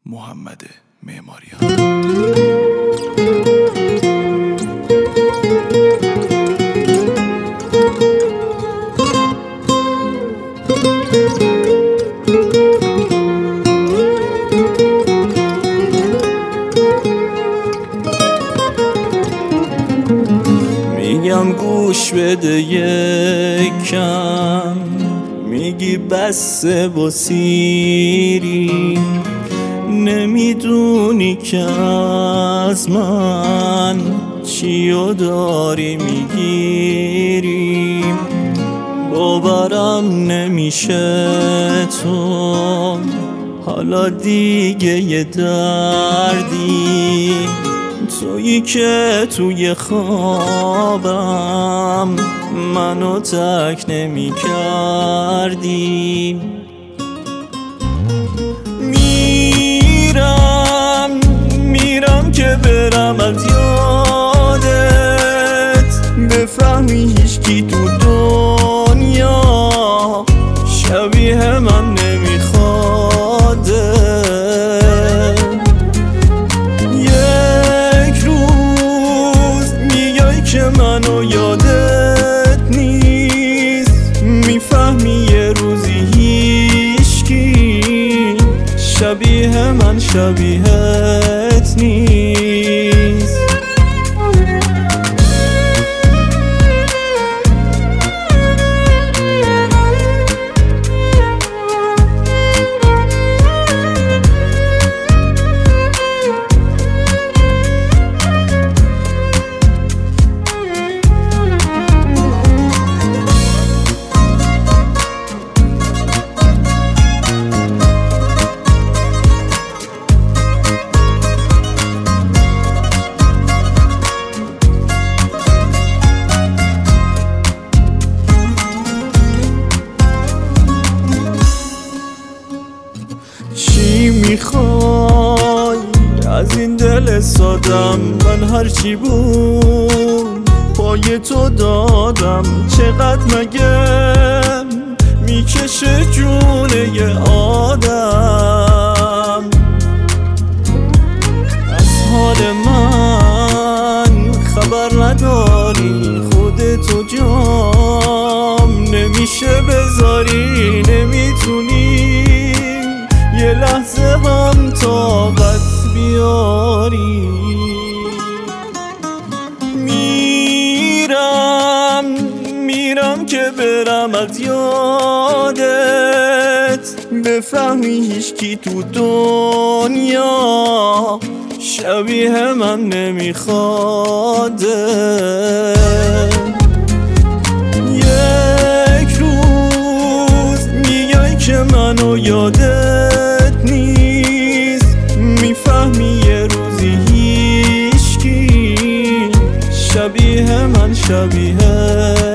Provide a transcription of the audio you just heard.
محمد معماریان. میگم گوش بده یکم، میگی بسه با سیری، نمیدونی که از من چیو داری میگیری. باورم نمیشه تو حالا دیگه یه دردی، تویی که توی خوابم منو تک نمی کردی. میرم که برم از یادت، بفهمی هیچکی تو دنیا شبیه من نمیخواده. منو یادت نیست، میفهمی یه روزی هیچکی شبیه من شبیهت نیست. چی میخوای از این دل سادم؟ من هرچی بود پای تو دادم. چقدر مگه میکشه جون یه آدم؟ از حال من خبر نداری، خودتو جام نمیشه بذاری. نمیتونی یه لحظه هم طاقت بیاری. میرم که برم از یادت، بفهمی هیچکی تو دنیا شبیه من نمیخواده. یک روز میای که منو یادت نیست، میفهمی یه روزی هیچکی شبیه من شبیه